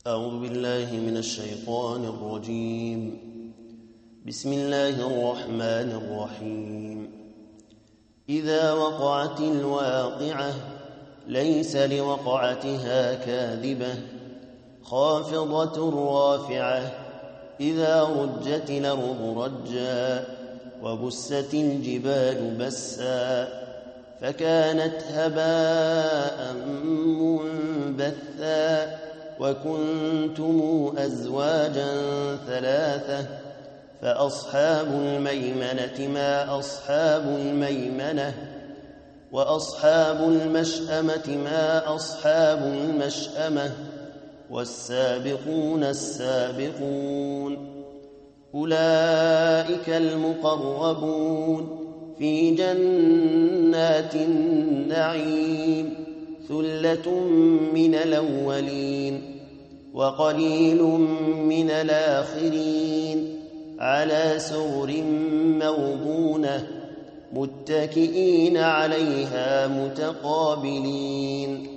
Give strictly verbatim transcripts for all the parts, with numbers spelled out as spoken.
أعوذ بالله من الشيطان الرجيم. بسم الله الرحمن الرحيم. إذا وقعت الواقعة ليس لوقعتها كاذبة خافضة رافعة إذا رجت الأرض رجا وبست الجبال بسا فكانت هباء منبثا وكنتم أزواجا ثلاثة فأصحاب الميمنة ما أصحاب الميمنة وأصحاب المشأمة ما أصحاب المشأمة والسابقون السابقون أولئك المقربون في جنات النعيم ثلة من الأولين وقليل من الآخرين على سرر موضونة متكئين عليها متقابلين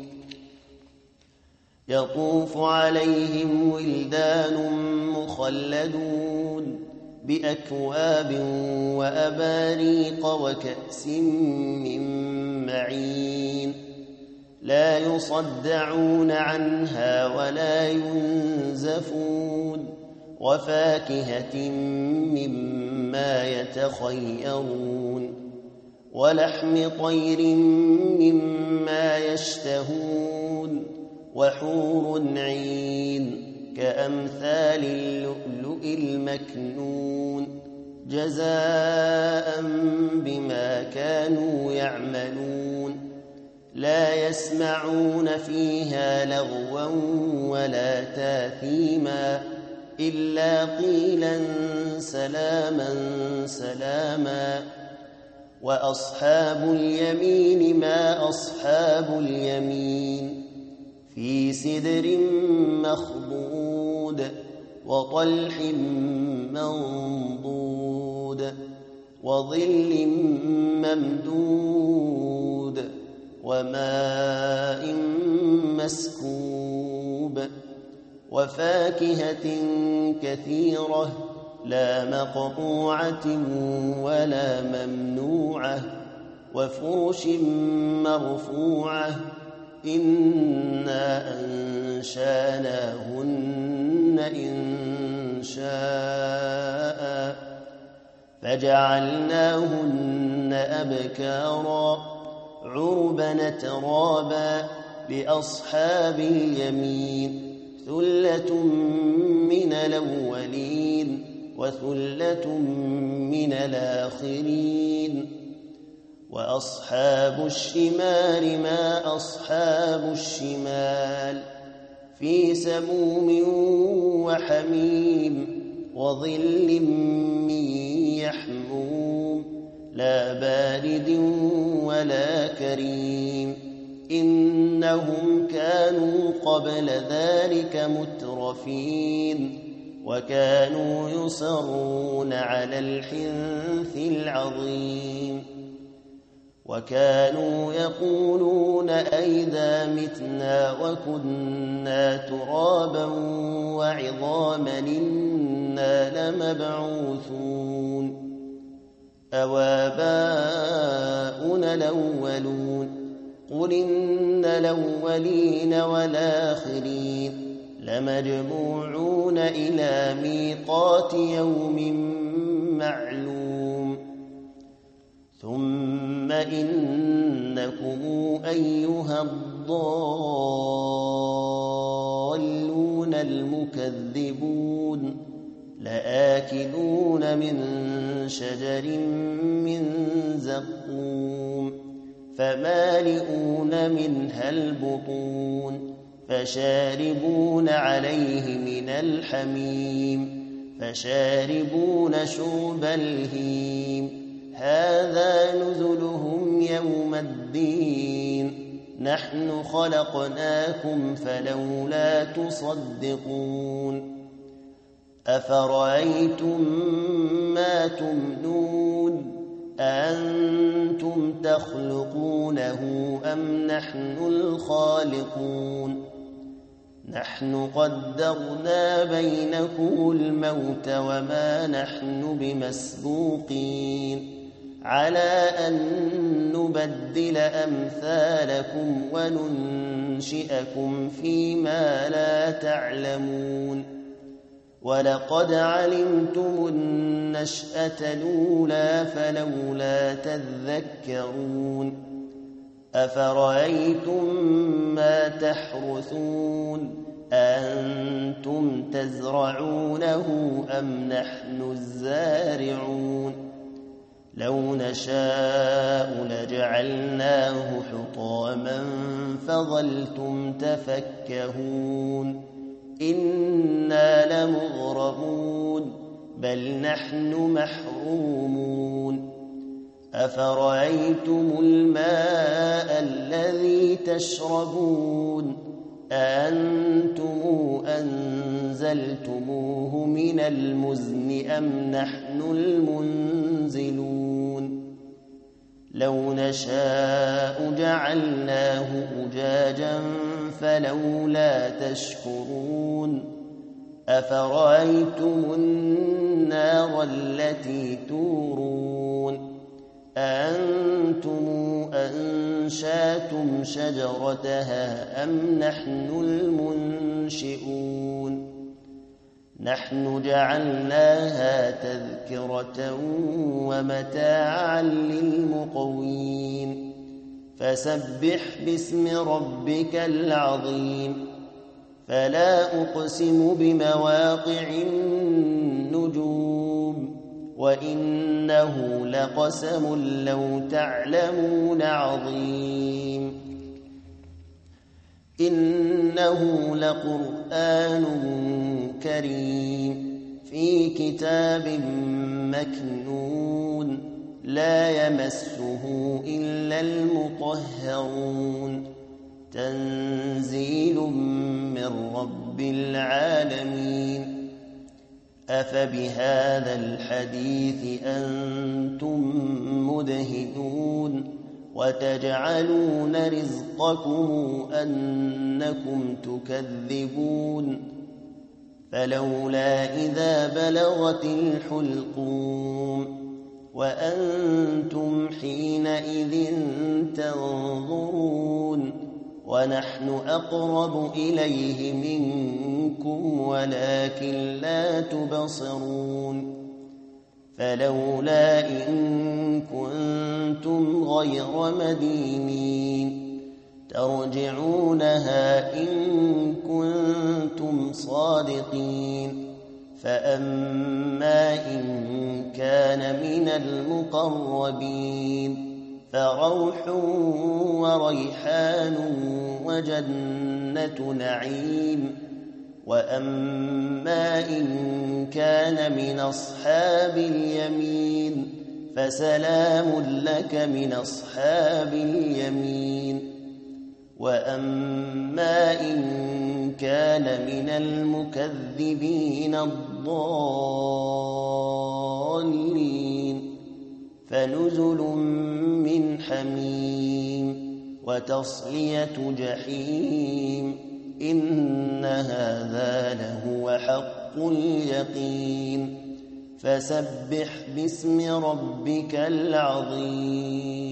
يطوف عليهم ولدان مخلدون بأكواب وأباريق وكأس من معين لا يصدعون عنها ولا ينزفون وفاكهة مما يتخيرون ولحم طير مما يشتهون وحور عين كأمثال اللؤلؤ المكنون جزاء بما كانوا يعملون لا يسمعون فيها لغوا ولا تاثيما إلا قيلا سلاما سلاما وأصحاب اليمين ما أصحاب اليمين في سدر مخضود وطلح منضود وظل ممدود وماء مسكوب وفاكهة كثيرة لا مقطوعة ولا ممنوعة وفرش مرفوعة إنا أنشاناهن إن شاء فجعلناهن أبكارا عربا ترابا لأصحاب اليمين ثلة من الأولين وثلة من الآخرين وأصحاب الشمال ما أصحاب الشمال في سموم وحميم وظل من يحموم لا بارد ولا كريم إنهم كانوا قبل ذلك مترفين وكانوا يصرون على الحنث العظيم وكانوا يقولون أئذا متنا وكنا ترابا وعظاما إنا لمبعوثون أوآباؤنا الأولون قل إن الأولين والآخرين لمجموعون إلى ميقات يوم معلوم ثم إنكم أيها الضالون المكذبون لآكلون من شجر من زقوم فمالئون منها البطون فشاربون عليه من الحميم فشاربون شرب الهيم هذا نزلهم يوم الدين نحن خلقناكم فلولا تصدقون أفرأيتم ما تمنون أأنتم تخلقونه أم نحن الخالقون نحن قدرنا بينكم الموت وما نحن بمسبوقين على أن نبدل أمثالكم وننشئكم فيما لا تعلمون ولقد علمتم النشأة الأولى فلولا تذكرون أفرأيتم ما تحرثون أأنتم تزرعونه أم نحن الزارعون لو نشاء لجعلناه حطاما فظلتم تفكهون إنا لمغرمون بل نحن محرومون أفرأيتم الماء الذي تشربون أأنتم أنزلتموه من المزن أم نحن المنزلون لو نشاء جعلناه أجاجا فلولا تشكرون أفرأيتم النار التي تورون أأنتم أنشأتم شجرتها أم نحن المنشئون نحن جعلناها تذكرة ومتاعا للمقوين فسبح باسم ربك العظيم فلا أقسم بمواقع النجوم وإنه لقسم لو تعلمون عظيم إنه لقرآن كريم في كتاب مكنون لا يمسه إلا المطهرون تنزيل من رب العالمين أفبهذا الحديث أنتم مدهنون وتجعلون رزقكم أنكم تكذبون فلولا إذا بلغت الحلقوم وأنتم حينئذ تنظرون ونحن أقرب إليه منكم ولكن لا تبصرون فلولا إن كنتم غير مدينين ترجعونها إن كنتم صادقين فأما إن كان من المقربين فروح وريحان وجنة نعيم وأما إن كان من أصحاب اليمين فسلام لك من أصحاب اليمين وأما إن كان من المكذبين الضالين فنزل من حميم وتصلية جحيم إن هذا لهو حق اليقين فسبح باسم ربك العظيم